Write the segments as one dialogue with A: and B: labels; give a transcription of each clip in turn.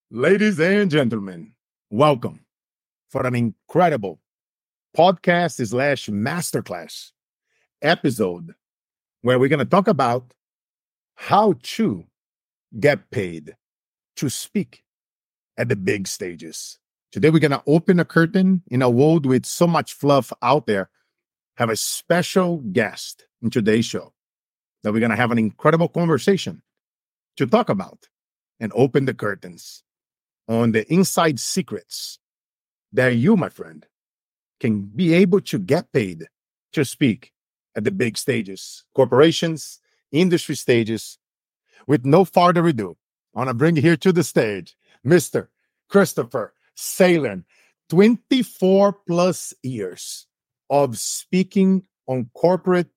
A: Ladies and gentlemen, welcome for an incredible podcast slash masterclass episode where we're going to talk about how to get paid to speak at the big stages. Today, we're going to open a curtain in a world with so much fluff out there. Have a special guest in today's show that we're going to have an incredible conversation to talk about and open the curtains on the inside secrets that you, my friend, can be able to get paid to speak at the big stages, corporations, industry stages. With no further ado, I want to bring you here to the stage, Mr. Christopher Salen, 24 plus years of speaking on corporate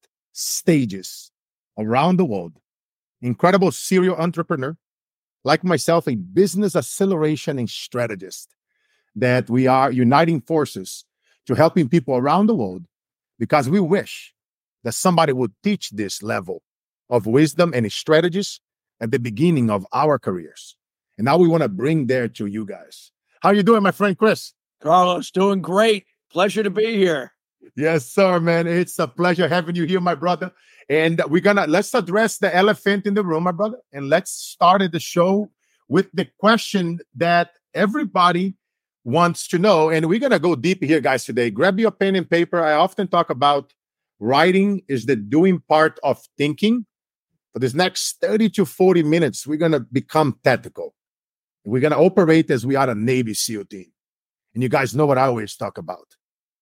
A: stages around the world. Incredible serial entrepreneur, like myself, a business acceleration and strategist, that we are uniting forces to helping people around the world because we wish that somebody would teach this level of wisdom and strategies at the beginning of our careers. And now we want to bring there to you guys. How you doing, my friend Chris?
B: Carlos, doing great. Pleasure to be here.
A: Yes, sir, man. It's a pleasure having you here, my brother. And let's address the elephant in the room, my brother. And let's start the show with the question that everybody wants to know. And we're going to go deep here, guys, today. Grab your pen and paper. I often talk about writing is the doing part of thinking. For this next 30 to 40 minutes, we're going to become tactical. We're going to operate as we are a Navy SEAL team. And you guys know what I always talk about.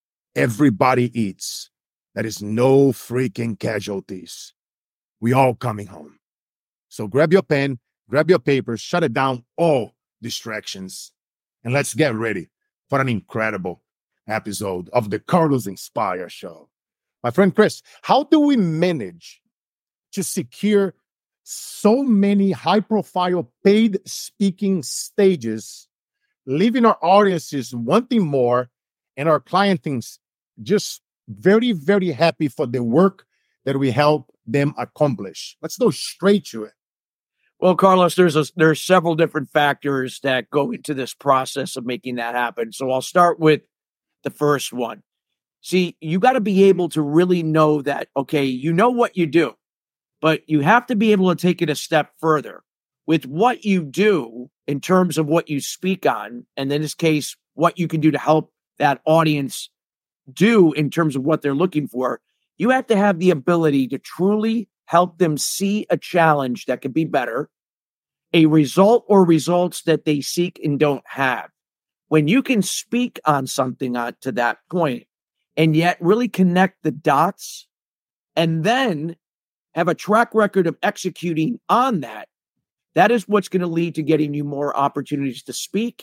A: Everybody eats. There is no freaking casualties. We all coming home. So grab your pen, grab your paper, shut it down, all distractions, and let's get ready for an incredible episode of the Carlos Inspire Show. My friend Chris, how do we manage to secure so many high-profile paid speaking stages, leaving our audiences wanting more and our clients just very, very happy for the work that we help them accomplish? Let's go straight to it.
B: Well, Carlos, there's several different factors that go into this process of making that happen. So I'll start with the first one. See, you got to be able to really know that, okay, you know what you do, but you have to be able to take it a step further with what you do in terms of what you speak on. And in this case, what you can do to help that audience do in terms of what they're looking for. You have to have the ability to truly help them see a challenge that could be better, a result or results that they seek and don't have. When you can speak on something to that point and yet really connect the dots and then have a track record of executing on that, that is what's going to lead to getting you more opportunities to speak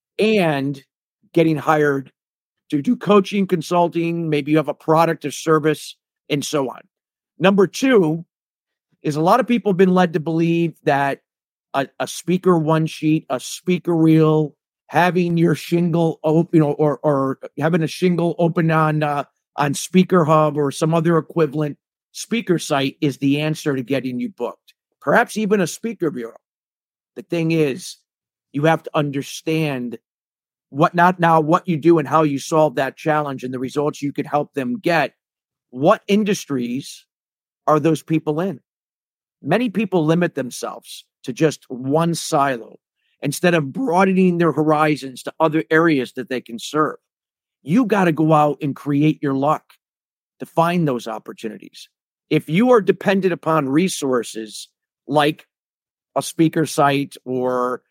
B: and getting hired to do coaching, consulting, maybe you have a product or service, and so on. Number two is a lot of people have been led to believe that a speaker one sheet, a speaker reel, having your shingle open, or having a shingle open on Speaker Hub or some other equivalent speaker site is the answer to getting you booked. Perhaps even a speaker bureau. The thing is, you have to understand what you do and how you solve that challenge and the results you could help them get. What industries are those people in? Many people limit themselves to just one silo instead of broadening their horizons to other areas that they can serve. You got to go out and create your luck to find those opportunities. If you are dependent upon resources like a speaker site or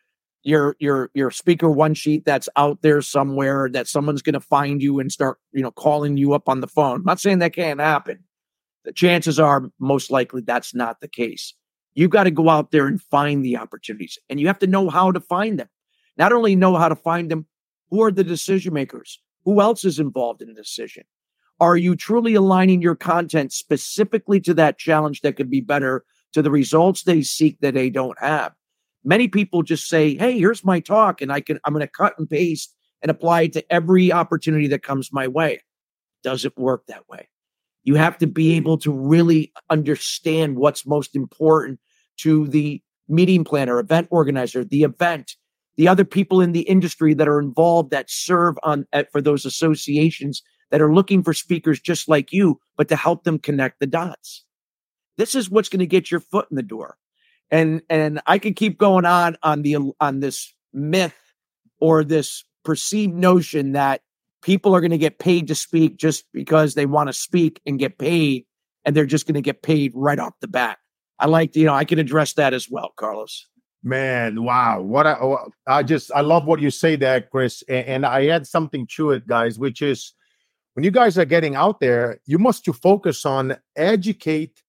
B: your speaker one sheet that's out there somewhere that someone's going to find you and start, calling you up on the phone. I'm not saying that can't happen. The chances are most likely that's not the case. You've got to go out there and find the opportunities, and you have to know how to find them. Not only know how to find them, who are the decision makers? Who else is involved in the decision? Are you truly aligning your content specifically to that challenge that could be better, to the results they seek that they don't have? Many people just say, hey, here's my talk, and I'm going to cut and paste and apply it to every opportunity that comes my way. Doesn't work that way. You have to be able to really understand what's most important to the meeting planner, event organizer, the event, the other people in the industry that are involved that serve for those associations that are looking for speakers just like you, but to help them connect the dots. This is what's going to get your foot in the door. And I could keep going on this myth or this perceived notion that people are going to get paid to speak just because they want to speak and get paid, and they're just going to get paid right off the bat. I can address that as well, Carlos.
A: Man, wow. I love what you say there, Chris. And I add something to it, guys, which is when you guys are getting out there, you must to focus on educate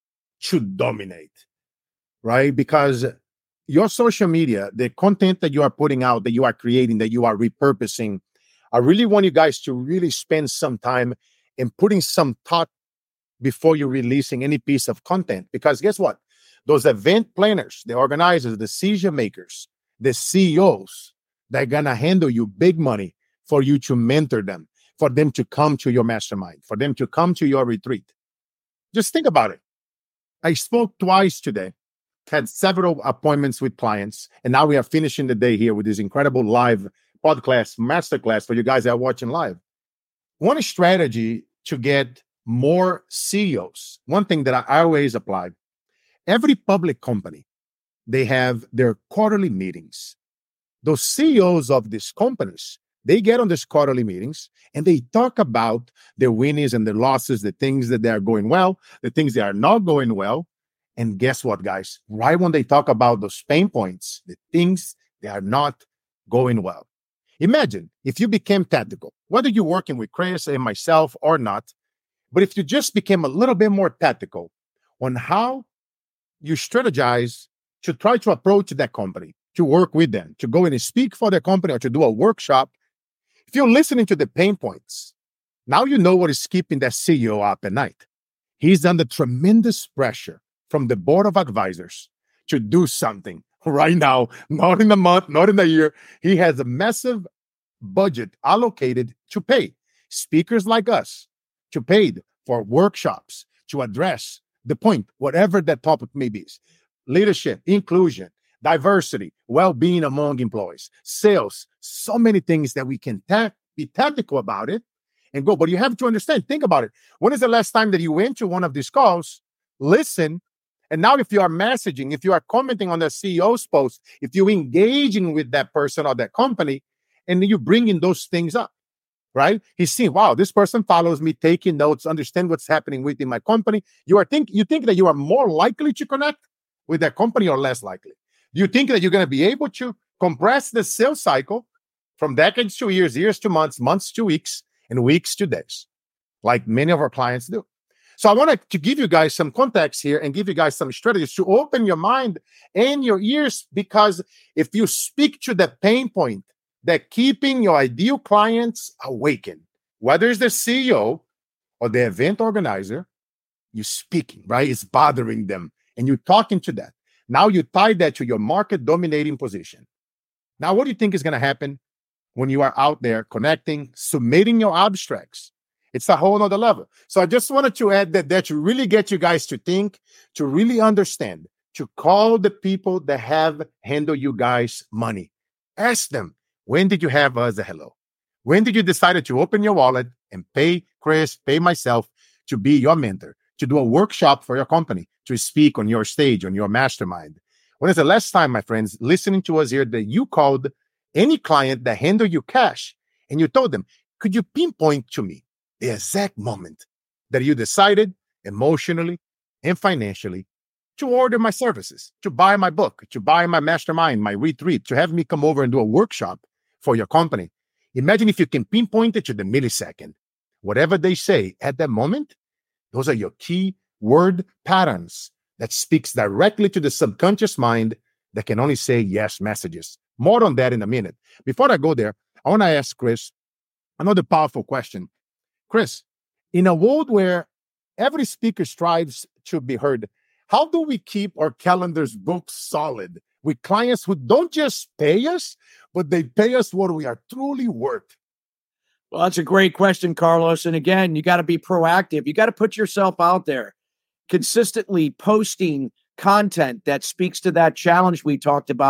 A: to dominate, right? Because your social media, the content that you are putting out, that you are creating, that you are repurposing, I really want you guys to really spend some time in putting some thought before you're releasing any piece of content. Because guess what? Those event planners, the organizers, the decision makers, the CEOs, they're going to handle you big money for you to mentor them, for them to come to your mastermind, for them to come to your retreat. Just think about it. I spoke twice today, had several appointments with clients, and now we are finishing the day here with this incredible live podcast, masterclass for you guys that are watching live. One strategy to get more CEOs, one thing that I always apply, every public company, they have their quarterly meetings. Those CEOs of these companies, they get on these quarterly meetings and they talk about their winnings and their losses, the things that they are going well, the things that are not going well. And guess what, guys? Right when they talk about those pain points, the things that are not going well. Imagine if you became tactical, whether you're working with Chris and myself or not, but if you just became a little bit more tactical on how you strategize to try to approach that company, to work with them, to go in and speak for their company or to do a workshop. If you're listening to the pain points, now you know what is keeping that CEO up at night. He's under tremendous pressure from the board of advisors to do something right now, not in a month, not in a year. He has a massive budget allocated to pay speakers like us, to pay for workshops, to address the point, whatever that topic may be. Leadership, inclusion, diversity, well-being among employees, sales, so many things that we can be tactical about it and go. But you have to understand, think about it. When is the last time that you went to one of these calls, listen, and now if you are messaging, if you are commenting on the CEO's post, if you're engaging with that person or that company, and you bringing those things up, right? He's seeing, wow, this person follows me, taking notes, understand what's happening within my company. You think that you are more likely to connect with that company or less likely? You think that you're going to be able to compress the sales cycle from decades to years, years to months, months to weeks, and weeks to days, like many of our clients do. So I wanted to give you guys some context here and give you guys some strategies to open your mind and your ears, because if you speak to the pain point that keeping your ideal clients awakened, whether it's the CEO or the event organizer, you're speaking, right? It's bothering them and you're talking to that. Now you tie that to your market dominating position. Now, what do you think is going to happen when you are out there connecting, submitting your abstracts? It's a whole nother level. So I just wanted to add that to really get you guys to think, to really understand, to call the people that have handled you guys money. Ask them, when did you have us a hello? When did you decide to open your wallet and pay Chris, pay myself to be your mentor, to do a workshop for your company, to speak on your stage, on your mastermind? When is the last time, my friends, listening to us here, that you called any client that handled you cash and you told them, could you pinpoint to me the exact moment that you decided emotionally and financially to order my services, to buy my book, to buy my mastermind, my retreat, to have me come over and do a workshop for your company? Imagine if you can pinpoint it to the millisecond. Whatever they say at that moment, those are your key word patterns that speaks directly to the subconscious mind that can only say yes messages. More on that in a minute. Before I go there, I want to ask Chris another powerful question. Chris, in a world where every speaker strives to be heard, how do we keep our calendars booked solid with clients who don't just pay us, but they pay us what we are truly worth?
B: Well, that's a great question, Carlos. And again, you got to be proactive. You got to put yourself out there, consistently posting content that speaks to that challenge we talked about,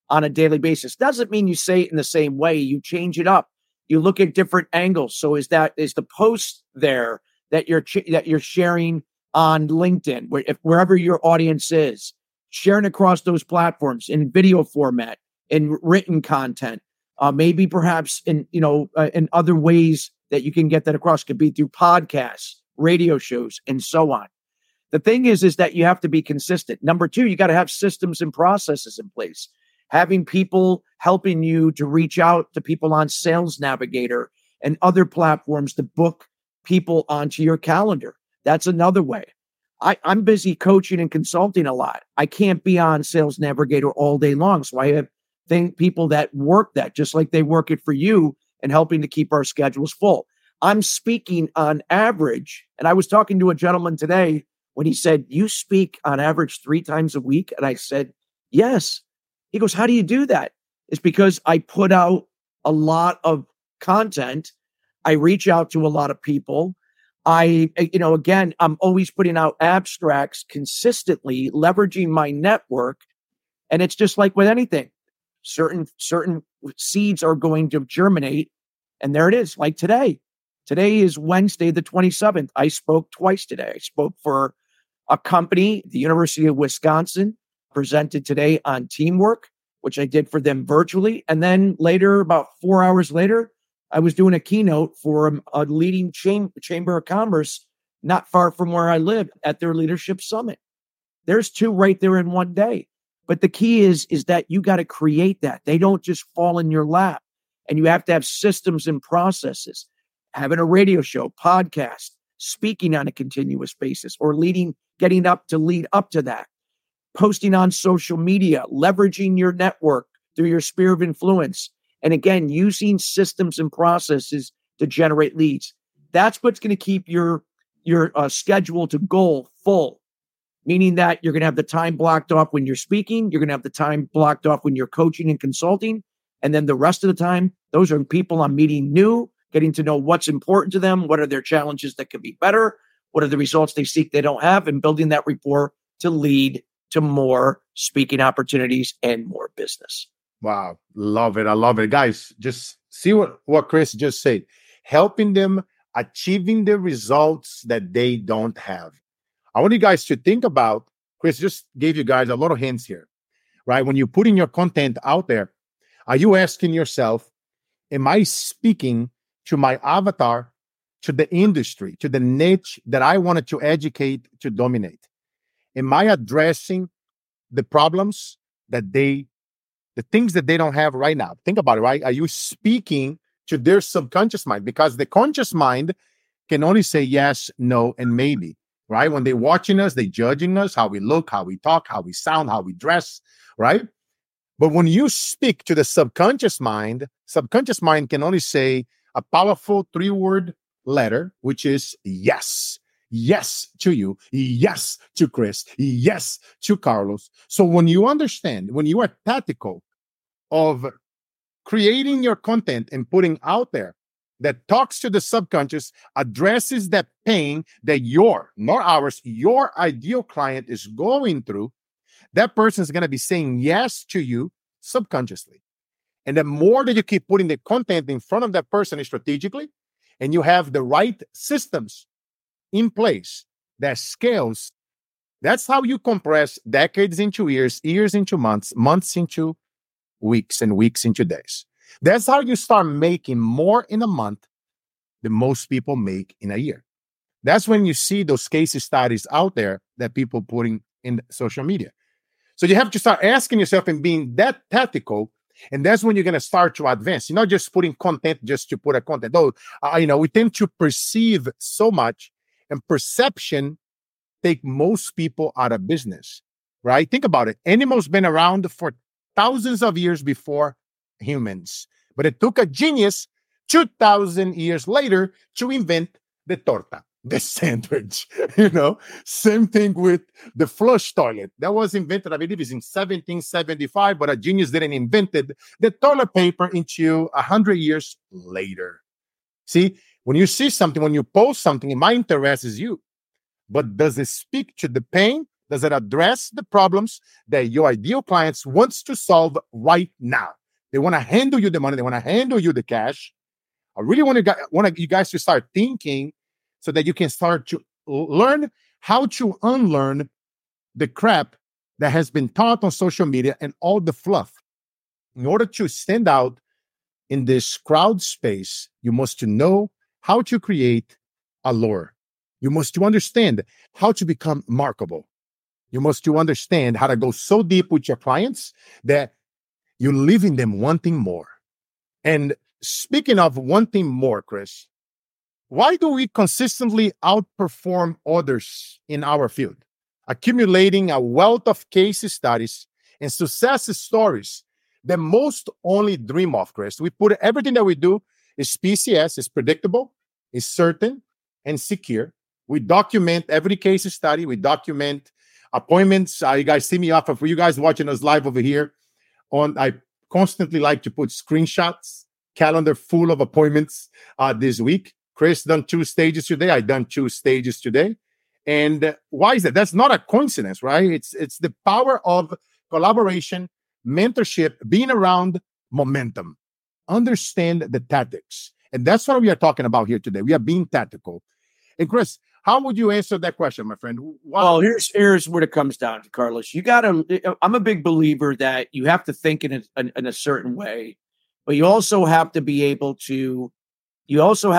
B: on a daily basis. Doesn't mean you say it in the same way. You change it up. You look at different angles. So is the post there that you're sharing on LinkedIn, wherever your audience is, sharing across those platforms in video format, in written content, maybe perhaps in other ways that you can get that across. Could be through podcasts, radio shows, and so on. The thing is that you have to be consistent. Number two, you got to have systems and processes in place. Having people helping you to reach out to people on Sales Navigator and other platforms to book people onto your calendar. That's another way. I'm busy coaching and consulting a lot. I can't be on Sales Navigator all day long. So I have people that work that just like they work it for you and helping to keep our schedules full. I'm speaking on average, and I was talking to a gentleman today when he said, "You speak on average 3 times a week." And I said, "Yes." He goes, "How do you do that?" It's because I put out a lot of content. I reach out to a lot of people. Again, I'm always putting out abstracts consistently, leveraging my network. And it's just like with anything, certain seeds are going to germinate. And there it is. Like today. Today is Wednesday, the 27th. I spoke twice today. I spoke for a company, the University of Wisconsin, presented today on teamwork, which I did for them virtually. And then later, about 4 hours later, I was doing a keynote for a leading chamber of commerce not far from where I live at their leadership summit. There's 2 right there in one day. But the key is that you got to create that. They don't just fall in your lap. And you have to have systems and processes. Having a radio show, podcast, speaking on a continuous basis, or getting up to lead up to that. Posting on social media, leveraging your network through your sphere of influence. And again, using systems and processes to generate leads. That's what's going to keep your schedule to goal full, meaning that you're going to have the time blocked off when you're speaking. You're going to have the time blocked off when you're coaching and consulting. And then the rest of the time, those are people I'm meeting new, getting to know what's important to them. What are their challenges that could be better? What are the results they seek they don't have? And building that rapport to lead to more speaking opportunities and more business.
A: Wow. Love it. I love it. Guys, just see what Chris just said. Helping them achieving the results that they don't have. I want you guys to think about, Chris just gave you guys a lot of hints here, right? When you're putting your content out there, are you asking yourself, am I speaking to my avatar, to the industry, to the niche that I wanted to educate, to dominate? Am I addressing the problems the things that they don't have right now? Think about it, right? Are you speaking to their subconscious mind? Because the conscious mind can only say yes, no, and maybe, right? When they're watching us, they're judging us, how we look, how we talk, how we sound, how we dress, right? But when you speak to the subconscious mind can only say a powerful 3-word letter, which is yes. Yes to you. Yes to Chris. Yes to Carlos. So when you understand, when you are tactical of creating your content and putting out there that talks to the subconscious, addresses that pain that not ours, your ideal client is going through, that person is going to be saying yes to you subconsciously. And the more that you keep putting the content in front of that person strategically, and you have the right systems in place that scales, that's how you compress decades into years, years into months, months into weeks, and weeks into days. That's how you start making more in a month than most people make in a year. That's when you see those case studies out there that people putting in social media. So you have to start asking yourself and being that tactical. And that's when you're going to start to advance. You're not just putting content just to put a content. Though, we tend to perceive so much, and perception take most people out of business, right? Think about it. Animals been around for thousands of years before humans, but it took a genius 2,000 years later to invent the torta, the sandwich. Same thing with the flush toilet. That was invented, I believe, is in 1775, but a genius didn't invent the toilet paper until 100 years later. See, when you see something, when you post something, it might interest you, but does it speak to the pain Does it address the problems that your ideal clients wants to solve right now? They want to handle you the money. They want to handle you the cash. I really want you guys to start thinking so that you can start to learn how to unlearn the crap that has been taught on social media and all the fluff. In order to stand out in this crowd space, you must know how to create allure. You must understand how to become marketable. You must understand how to go so deep with your clients that you're leaving them wanting more. And speaking of wanting more, Chris, why do we consistently outperform others in our field? Accumulating a wealth of case studies and success stories that most only dream of, Chris. We put everything that we do is PCS, is predictable, is certain, and secure. We document every case study. We document appointments. You guys see me off of, for you guys watching us live over here. I constantly like to put screenshots, calendar full of appointments this week. Chris done 2 stages today. I done 2 stages today. And why is that? That's not a coincidence, right? It's the power of collaboration, mentorship, being around momentum. Understand the tactics. And that's what we are talking about here today. We are being tactical. And Chris, how would you answer that question, my friend?
B: Well, here's what it comes down to, Carlos. I'm a big believer that you have to think in a certain way, but you also have to be able to be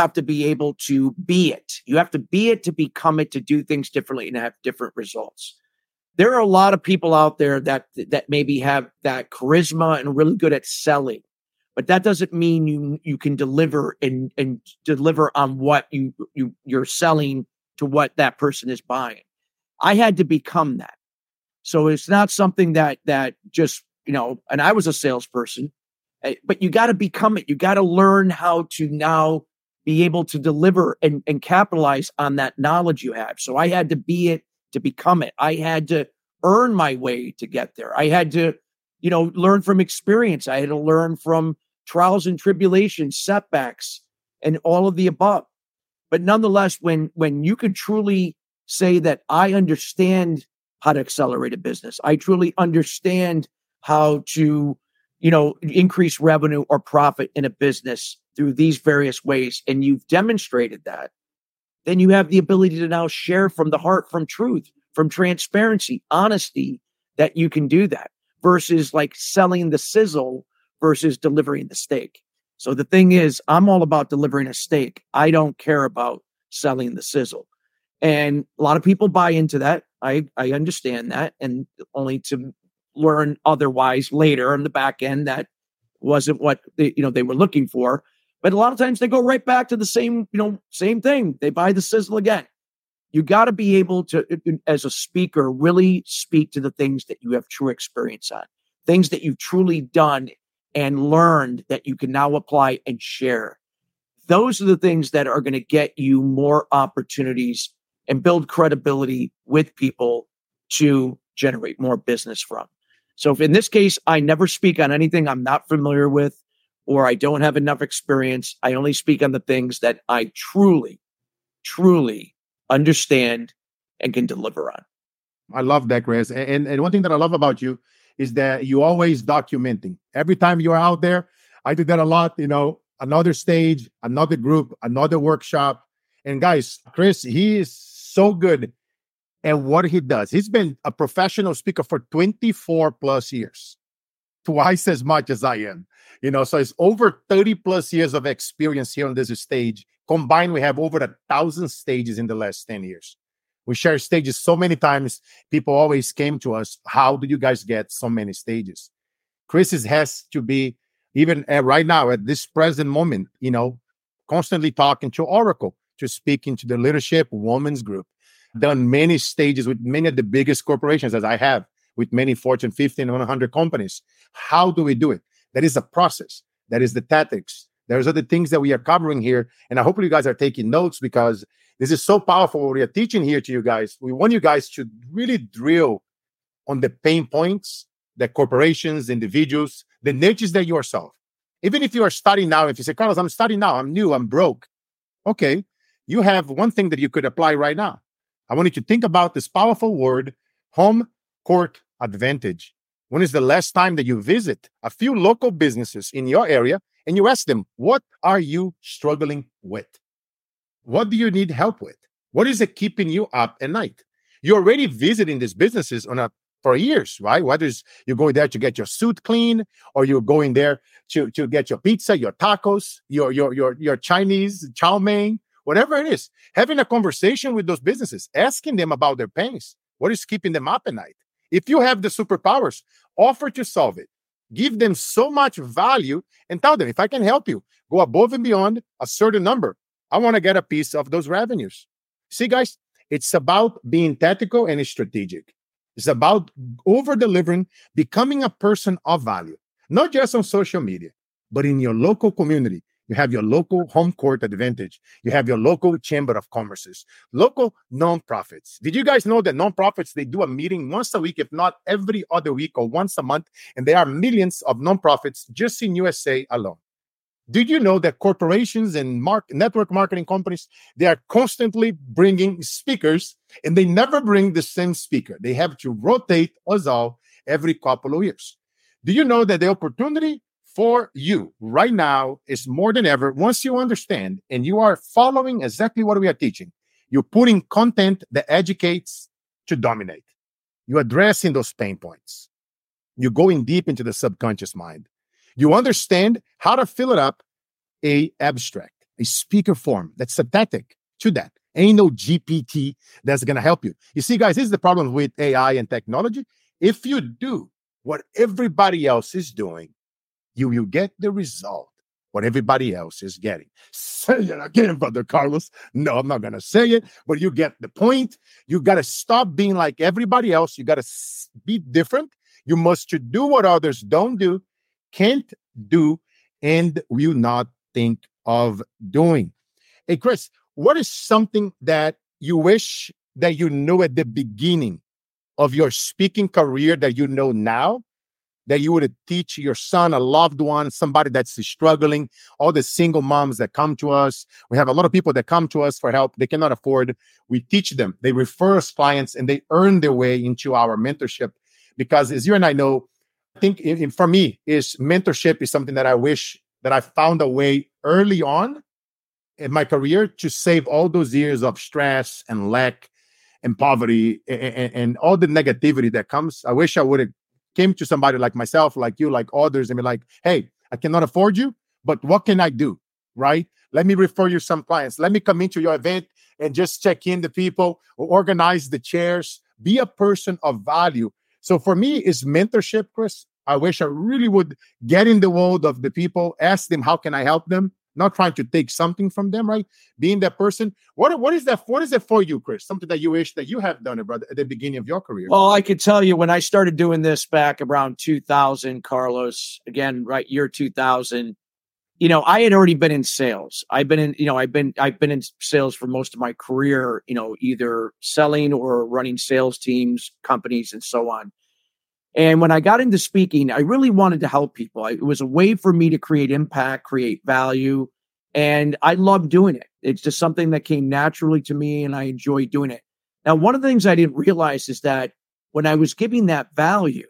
B: it. You have to be it to become it, to do things differently and have different results. There are a lot of people out there that maybe have that charisma and really good at selling, but that doesn't mean you can deliver and deliver on what you're selling to what that person is buying. I had to become that. So it's not something that just, and I was a salesperson, but you got to become it. You got to learn how to now be able to deliver and capitalize on that knowledge you have. So I had to be it to become it. I had to earn my way to get there. I had to, learn from experience. I had to learn from trials and tribulations, setbacks, and all of the above. But nonetheless, when you can truly say that I understand how to accelerate a business, I truly understand how to, increase revenue or profit in a business through these various ways, and you've demonstrated that, then you have the ability to now share from the heart, from truth, from transparency, honesty, that you can do that versus like selling the sizzle versus delivering the steak. So the thing is, I'm all about delivering a steak. I don't care about selling the sizzle. And a lot of people buy into that. I understand that, and only to learn otherwise later on the back end that wasn't what they were looking for. But a lot of times they go right back to the same thing. They buy the sizzle again. You got to be able to, as a speaker, really speak to the things that you have true experience on, things that you've truly done and learned that you can now apply and share. Those are the things that are going to get you more opportunities and build credibility with people to generate more business from. So if in this case, I never speak on anything I'm not familiar with, or I don't have enough experience, I only speak on the things that I truly, truly understand and can deliver on.
A: I love that, Chris. And one thing that I love about you is that you always documenting. Every time you are out there, I do that a lot, another stage, another group, another workshop. And guys, Chris, he is so good at what he does. He's been a professional speaker for 24 plus years, twice as much as I am. So it's over 30 plus years of experience here on this stage. Combined, we have over 1,000 stages in the last 10 years. We share stages so many times. People always came to us, how do you guys get so many stages? Chris has to be, even right now at this present moment, constantly talking to Oracle, to speaking to the leadership women's group. Done many stages with many of the biggest corporations, as I have, with many Fortune 50 and 100 companies. How do we do it? That is a process. That is the tactics. There's other things that we are covering here. And I hope you guys are taking notes, because this is so powerful what we are teaching here to you guys. We want you guys to really drill on the pain points that corporations, individuals, the niches that you are solving. Even if you are starting now, if you say, Carlos, I'm starting now, I'm new, I'm broke. Okay, you have one thing that you could apply right now. I want you to think about this powerful word, home court advantage. When is the last time that you visit a few local businesses in your area and you ask them, what are you struggling with? What do you need help with? What is it keeping you up at night? You're already visiting these businesses for years, right? Whether it's you're going there to get your suit clean, or you're going there to get your pizza, your tacos, your Chinese chow mein, whatever it is. Having a conversation with those businesses, asking them about their pains, what is keeping them up at night? If you have the superpowers, offer to solve it. Give them so much value and tell them, if I can help you, go above and beyond a certain number. I want to get a piece of those revenues. See, guys, it's about being tactical and strategic. It's about over-delivering, becoming a person of value, not just on social media, but in your local community. You have your local home court advantage. You have your local chamber of commerces, local nonprofits. Did you guys know that nonprofits, they do a meeting once a week, if not every other week or once a month, and there are millions of nonprofits just in USA alone? Did you know that corporations and network marketing companies, they are constantly bringing speakers, and they never bring the same speaker. They have to rotate us all every couple of years. Do you know that the opportunity for you right now is more than ever once you understand and you are following exactly what we are teaching? You're putting content that educates to dominate. You're addressing those pain points. You're going deep into the subconscious mind. You understand how to fill it up, a abstract, a speaker form that's synthetic to that. Ain't no GPT that's going to help you. You see, guys, this is the problem with AI and technology. If you do what everybody else is doing, you will get the result, what everybody else is getting. Say it again, Brother Carlos. No, I'm not going to say it, but you get the point. You got to stop being like everybody else. You got to be different. You must do what others don't do, can't do, and will not think of doing. Hey, Chris, what is something that you wish that you knew at the beginning of your speaking career that you know now, that you would teach your son, a loved one, somebody that's struggling, all the single moms that come to us? We have a lot of people that come to us for help. They cannot afford. We teach them. They refer us clients, and they earn their way into our mentorship. Because as you and I know, I think for me, mentorship is something that I wish that I found a way early on in my career to save all those years of stress and lack and poverty and all the negativity that comes. I wish I would have came to somebody like myself, like you, like others, and be like, hey, I cannot afford you, but what can I do, right? Let me refer you some clients. Let me come into your event and just check in the people, or organize the chairs, be a person of value. So for me, it's mentorship, Chris. I wish I really would get in the world of the people, ask them, how can I help them? Not trying to take something from them, right? Being that person. What is that? What is it for you, Chris? Something that you wish that you have done, brother, at the beginning of your career?
B: Well, I could tell you when I started doing this back around 2000, Carlos, again, right, year 2000, I had already been in sales. I've been in sales for most of my career, either selling or running sales teams, companies, and so on. And when I got into speaking, I really wanted to help people. It was a way for me to create impact, create value, and I loved doing it. It's just something that came naturally to me, and I enjoyed doing it. Now, one of the things I didn't realize is that when I was giving that value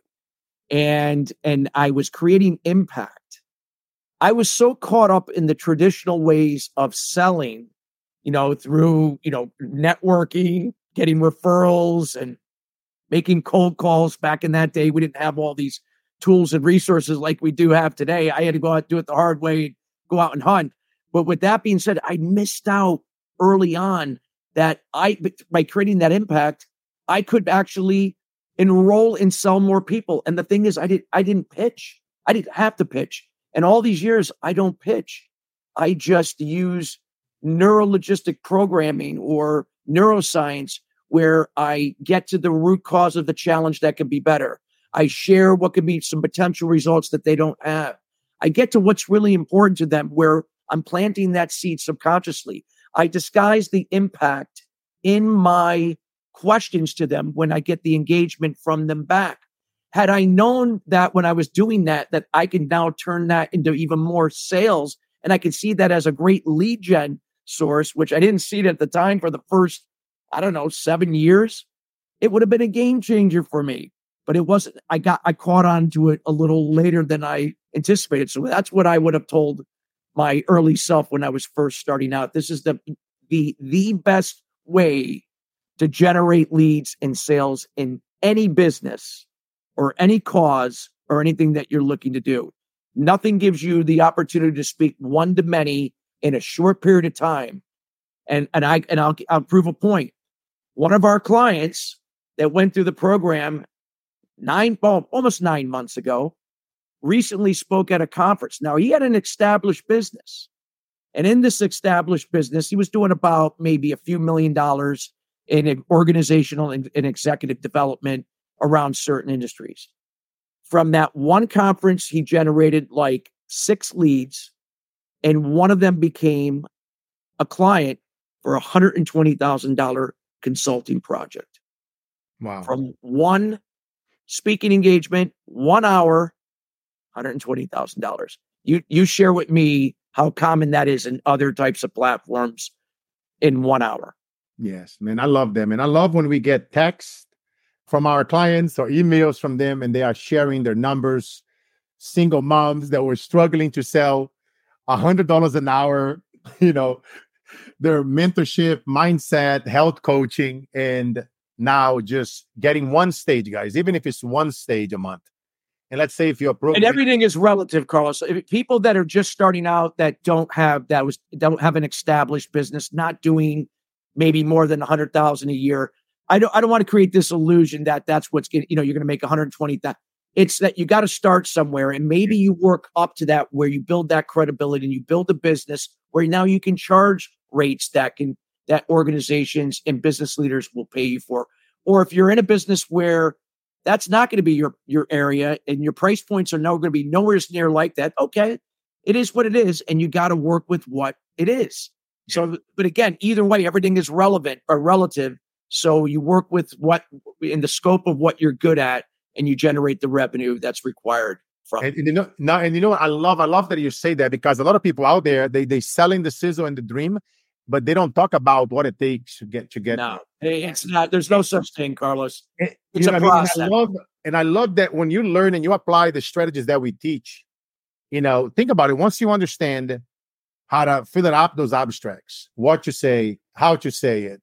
B: and I was creating impact, I was so caught up in the traditional ways of selling, through, networking, getting referrals, and making cold calls. Back in that day, we didn't have all these tools and resources like we do have today. I had to go out and do it the hard way, go out and hunt. But with that being said, I missed out early on that by creating that impact, I could actually enroll and sell more people. And the thing is, I didn't pitch. I didn't have to pitch. And all these years, I don't pitch. I just use neurologistic programming or neuroscience, where I get to the root cause of the challenge that can be better. I share what could be some potential results that they don't have. I get to what's really important to them, where I'm planting that seed subconsciously. I disguise the impact in my questions to them when I get the engagement from them back. Had I known that when I was doing that I can now turn that into even more sales, and I can see that as a great lead gen source, which I didn't see it at the time for the first, 7 years. it would have been a game changer for me. But it wasn't. I caught on to it a little later than I anticipated. So that's what I would have told my early self when I was first starting out. This is the best way to generate leads and sales in any business or any cause or anything that you're looking to do. Nothing gives you the opportunity to speak one to many in a short period of time. And I'll prove a point. One of our clients that went through the program almost 9 months ago, recently spoke at a conference. Now, he had an established business. And in this established business, he was doing about maybe a few $1 million in organizational and executive development around certain industries. From that one conference, he generated like 6 leads, and one of them became a client for a $120,000 consulting project.
A: Wow.
B: From one speaking engagement, 1 hour, $120,000. You share with me how common that is in other types of platforms in 1 hour.
A: Yes, man. I love them. And I love when we get texts from our clients or emails from them and they are sharing their numbers, single moms that were struggling to sell $100 an hour, their mentorship, mindset, health coaching, and now just getting one stage, guys, even if it's one stage a month. And let's say if you're
B: and everything is relative, Carlos. People that are just starting out that don't have an established business, not doing maybe more than 100,000 a year. I don't want to create this illusion that that's what's you're going to make 120,000. It's that you got to start somewhere, and maybe you work up to that where you build that credibility and you build a business where now you can charge rates that organizations and business leaders will pay you for. Or if you're in a business where that's not going to be your area and your price points are now going to be nowhere near like that, okay, it is what it is, and you got to work with what it is. Yeah. So, but again, either way, everything is relevant or relative. So you work with what in the scope of what you're good at, and you generate the revenue that's required from.
A: I love that you say that, because a lot of people out there, they selling the sizzle and the dream, but they don't talk about what it takes to get.
B: No, it's not. There's no such thing, Carlos. It's a process.
A: I love that when you learn and you apply the strategies that we teach. Think about it. Once you understand how to fill it up, those abstracts, what to say, how to say it,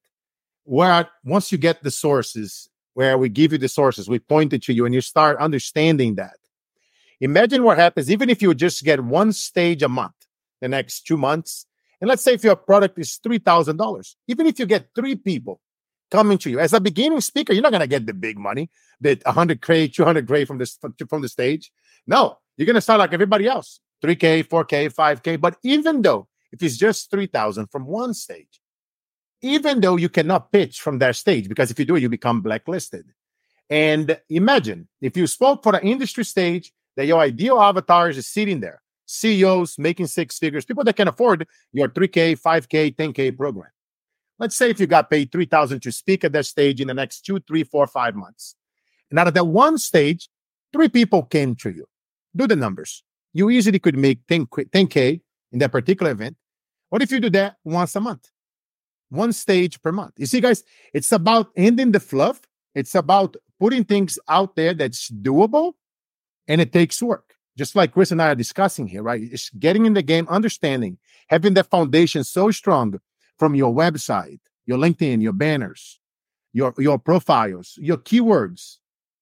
A: once you get the sources, where we give you the sources, we point it to you, and you start understanding that. Imagine what happens even if you just get one stage a month, the next 2 months. And let's say if your product is $3,000, even if you get 3 people coming to you as a beginning speaker, you're not going to get the big money, the $100K, $200K from the stage. No, you're going to start like everybody else, $3K, $4K, $5K. But even though if it's just $3,000 from one stage, even though you cannot pitch from that stage, because if you do, you become blacklisted. And imagine if you spoke for the industry stage, that your ideal avatar is sitting there, CEOs making 6 figures, people that can afford your 3K, 5K, 10K program. Let's say if you got paid $3,000 to speak at that stage in the next 2, 3, 4, 5 months. And out of that one stage, 3 people came to you. Do the numbers. You easily could make 10K in that particular event. What if you do that once a month? One stage per month. You see, guys, it's about ending the fluff. It's about putting things out there that's doable, and it takes work. Just like Chris and I are discussing here, right? It's getting in the game, understanding, having the foundation so strong from your website, your LinkedIn, your banners, your profiles, your keywords.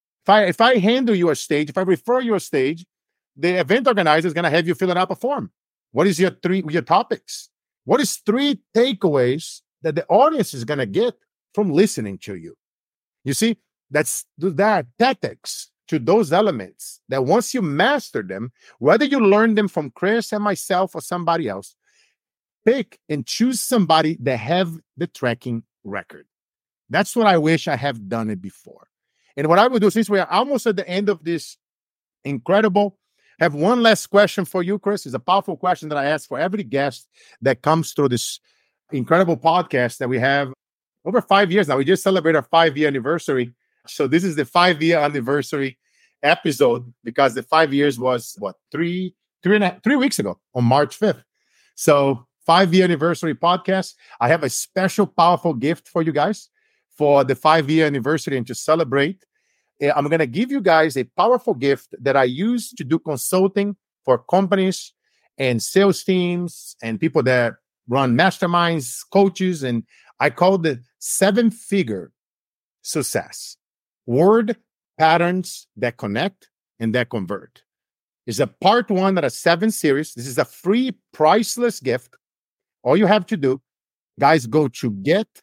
A: If I handle your stage, if I refer your stage, the event organizer is going to have you fill out a form. What is your topics? What is 3 takeaways that the audience is going to get from listening to you? You see, there are tactics to those elements that once you master them, whether you learn them from Chris and myself or somebody else, pick and choose somebody that have the tracking record. That's what I wish I have done it before. And what I would do, since we are almost at the end of this incredible, I have one last question for you, Chris. It's a powerful question that I ask for every guest that comes through this incredible podcast that we have over 5 years now. We just celebrated our 5-year anniversary. So this is the 5-year anniversary episode, because the 5 years was 3 weeks ago on March 5th. So 5-year anniversary podcast. I have a special, powerful gift for you guys. for the 5-year anniversary and to celebrate, I'm going to give you guys a powerful gift that I use to do consulting for companies and sales teams and people that run masterminds, coaches, and I call the 7-figure success. Word patterns that connect and that convert. It's a part 1 of a 7 series. This is a free, priceless gift. All you have to do, guys, go to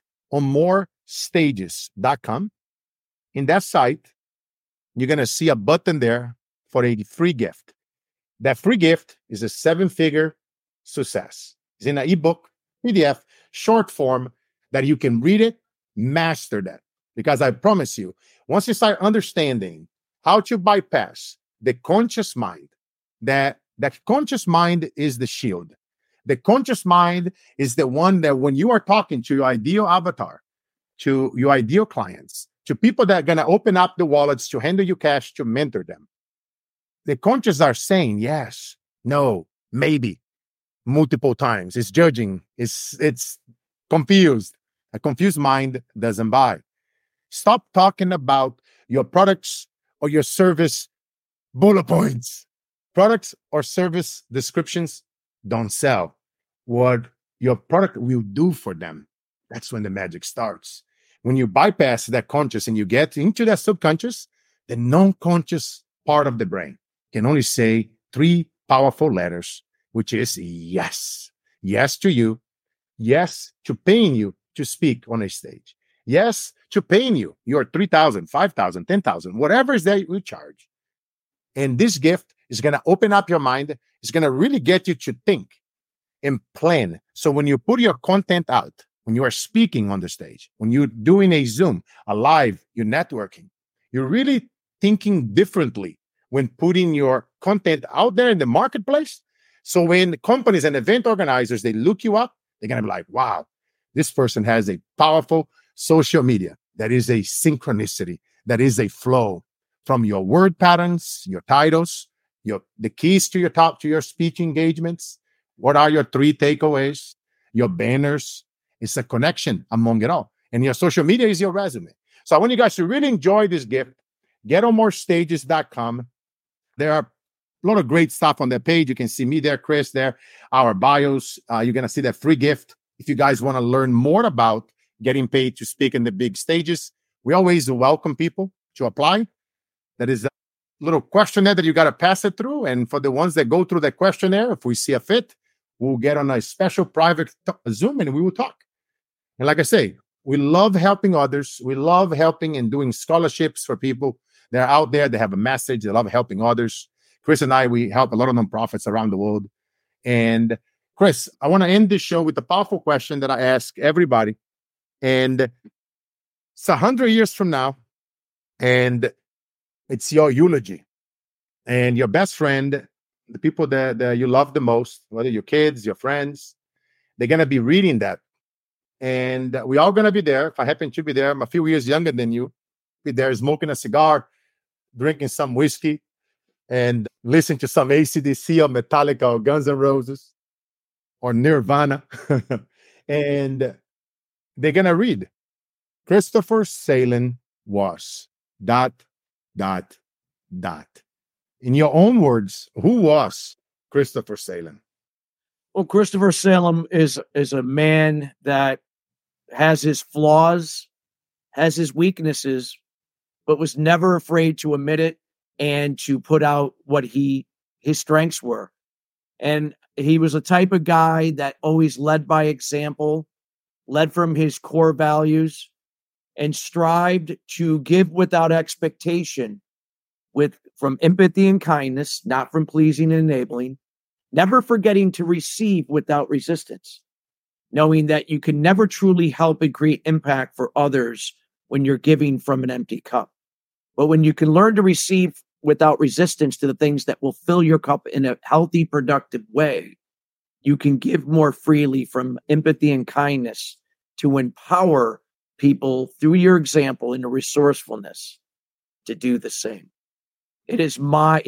A: getonmorestages.com. In that site, you're going to see a button there for a free gift. That free gift is a 7-figure success. It's in an ebook, PDF, short form that you can read it, master that. Because I promise you, once you start understanding how to bypass the conscious mind, that conscious mind is the shield. The conscious mind is the one that when you are talking to your ideal avatar, to your ideal clients, to people that are going to open up the wallets to handle you cash, to mentor them, the conscious are saying yes, no, maybe, multiple times. It's judging. It's confused. A confused mind doesn't buy. Stop talking about your products or your service bullet points. Products or service descriptions don't sell. What your product will do for them, that's when the magic starts. When you bypass that conscious and you get into that subconscious, the non-conscious part of the brain can only say 3 powerful letters, which is yes. Yes to you. Yes to paying you to speak on a stage. Yes to paying you your 3,000, 5,000, 10,000, whatever is that you charge. And this gift is going to open up your mind. It's going to really get you to think and plan. So when you put your content out, when you are speaking on the stage, when you're doing a Zoom, a live, you're networking, you're really thinking differently when putting your content out there in the marketplace. So when companies and event organizers, they look you up, they're going to be like, wow, this person has a powerful social media. That is a synchronicity. That is a flow from your word patterns, your titles, the keys to your speech engagements. What are your 3 takeaways? Your banners. It's a connection among it all. And your social media is your resume. So I want you guys to really enjoy this gift. GetOnMoreStages.com. There are a lot of great stuff on that page. You can see me there, Chris there, our bios. You're going to see that free gift. If you guys want to learn more about getting paid to speak in the big stages, we always welcome people to apply. That is a little questionnaire that you got to pass it through. And for the ones that go through that questionnaire, if we see a fit, we'll get on a special private Zoom and we will talk. And like I say, we love helping others. We love helping and doing scholarships for people that are out there. They have a message. They love helping others. Chris and I, we help a lot of nonprofits around the world. And Chris, I want to end this show with a powerful question that I ask everybody. And it's 100 years from now, and it's your eulogy. And your best friend, the people that you love the most, whether your kids, your friends, they're going to be reading that. And we're all going to be there. If I happen to be there, I'm a few years younger than you. Be there smoking a cigar, drinking some whiskey, and listening to some AC/DC or Metallica or Guns N' Roses or Nirvana. And they're going to read, Christopher Salen was ... In your own words, who was Christopher Salen?
B: Well, Christopher Salem is a man that has his flaws, has his weaknesses, but was never afraid to admit it and to put out what his strengths were. And he was a type of guy that always led by example, led from his core values, and strived to give without expectation, from empathy and kindness, not from pleasing and enabling, never forgetting to receive without resistance, knowing that you can never truly help and create impact for others when you're giving from an empty cup. But when you can learn to receive without resistance to the things that will fill your cup in a healthy, productive way, you can give more freely from empathy and kindness to empower people through your example and the resourcefulness to do the same. It was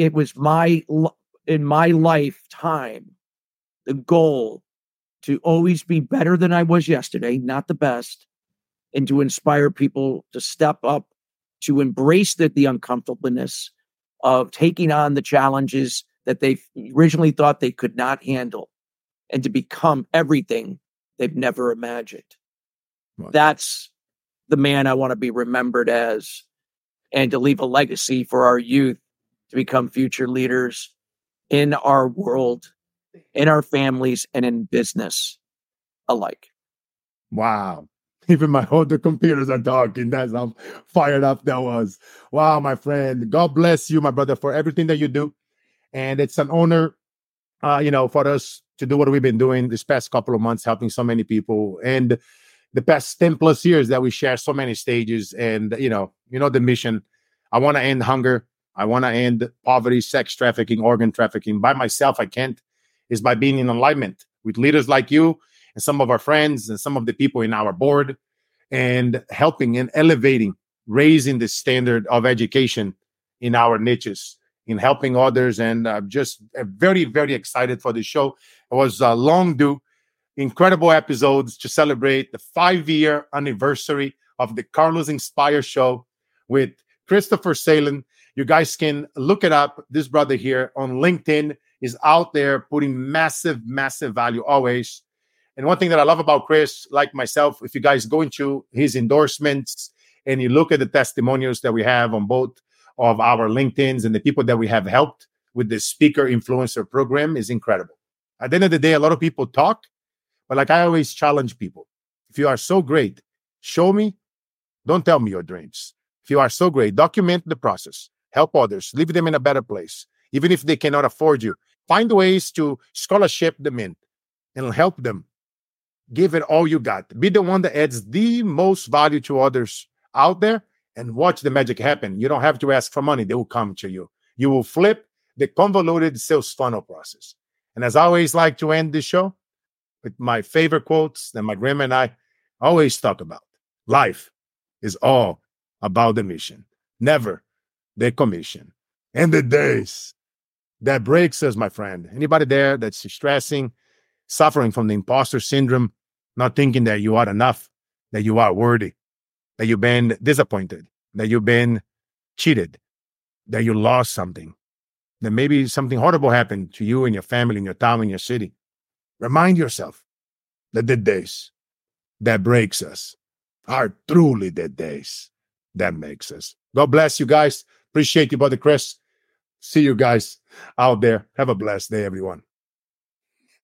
B: in my lifetime, the goal to always be better than I was yesterday, not the best, and to inspire people to step up, to embrace the uncomfortableness of taking on the challenges that they originally thought they could not handle, and to become everything they've never imagined.
A: Wow.
B: That's the man I want to be remembered as, and to leave a legacy for our youth to become future leaders in our world, in our families, and in business alike.
A: Wow. Even my older computers are talking. That's how fired up that was. Wow, my friend. God bless you, my brother, for everything that you do. And it's an honor, for us to do what we've been doing this past couple of months, helping so many people. And the past 10 plus years that we share so many stages. And, the mission. I want to end hunger. I want to end poverty, sex trafficking, organ trafficking. By myself, I can't. Is by being in alignment with leaders like you and some of our friends and some of the people in our board, and helping and elevating, raising the standard of education in our niches, in helping others. And I'm just very, very excited for the show. It was long due, incredible episodes to celebrate the 5-year anniversary of the Carlos Inspire Show with Christopher Salen. You guys can look it up. This brother here on LinkedIn is out there putting massive, massive value always. And one thing that I love about Chris, like myself, if you guys go into his endorsements and you look at the testimonials that we have on both of our LinkedIns and the people that we have helped with the speaker influencer program, is incredible. At the end of the day, a lot of people talk, but like I always challenge people, if you are so great, show me, don't tell me your dreams. If you are so great, document the process, help others, leave them in a better place. Even if they cannot afford you, find ways to scholarship them in and help them. Give it all you got. Be the one that adds the most value to others out there, and watch the magic happen. You don't have to ask for money. They will come to you. You will flip the convoluted sales funnel process. And as I always like to end this show with my favorite quotes that my grandma and I always talk about. Life is all about the mission, never the commission. And the days that breaks us, my friend. Anybody there that's stressing, suffering from the imposter syndrome, not thinking that you are enough, that you are worthy, that you've been disappointed, that you've been cheated, that you lost something, that maybe something horrible happened to you and your family, in your town, in your city. Remind yourself that the days that breaks us are truly the days that makes us. God bless you guys. Appreciate you, Brother Chris. See you guys out there. Have a blessed day, everyone.